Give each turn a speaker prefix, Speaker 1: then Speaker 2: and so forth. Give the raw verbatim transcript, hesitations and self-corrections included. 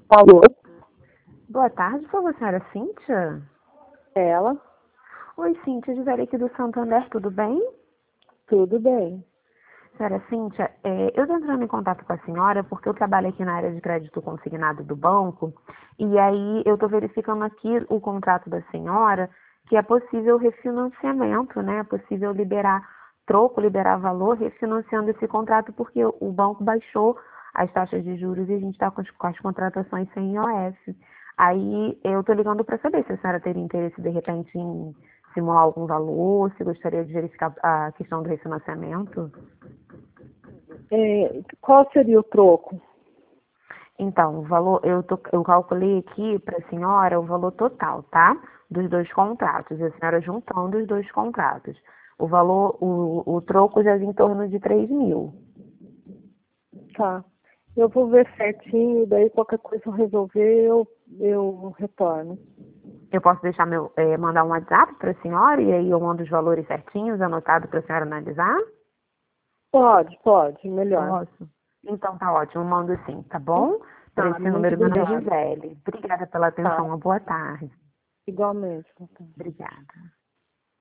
Speaker 1: Alô?
Speaker 2: Boa tarde, por favor, senhora Cíntia?
Speaker 1: Ela?
Speaker 2: Oi, Cíntia, Gisele aqui do Santander, tudo bem?
Speaker 1: Tudo bem.
Speaker 2: Senhora Cíntia, é, eu estou entrando em contato com a senhora porque eu trabalho aqui na área de crédito consignado do banco e aí eu estou verificando aqui o contrato da senhora que é possível refinanciamento, né? É possível liberar troco, liberar valor refinanciando esse contrato porque o banco baixou as taxas de juros e a gente está com, as- com as contratações sem I O F. Aí eu estou ligando para saber se a senhora teria interesse de repente em simular algum valor, se gostaria de verificar a questão do refinanciamento.
Speaker 1: É, qual seria o troco?
Speaker 2: Então, o valor, eu, tô, eu calculei aqui para a senhora o valor total, tá? Dos dois contratos. E a senhora juntando os dois contratos. O valor, o, o troco já é em torno de três mil.
Speaker 1: Tá. Eu vou ver certinho, daí qualquer coisa eu resolver, eu, eu retorno.
Speaker 2: Eu posso deixar meu, eh, mandar um WhatsApp para a senhora e aí eu mando os valores certinhos, anotado para a senhora analisar?
Speaker 1: Pode, pode, melhor.
Speaker 2: Posso? Então tá ótimo, mando sim, tá bom? Para
Speaker 1: Tá,
Speaker 2: esse
Speaker 1: muito
Speaker 2: número, meu nome é
Speaker 1: obrigada.
Speaker 2: Gisele. Obrigada pela atenção,
Speaker 1: Tá,
Speaker 2: uma boa tarde.
Speaker 1: igualmente.
Speaker 2: Obrigada.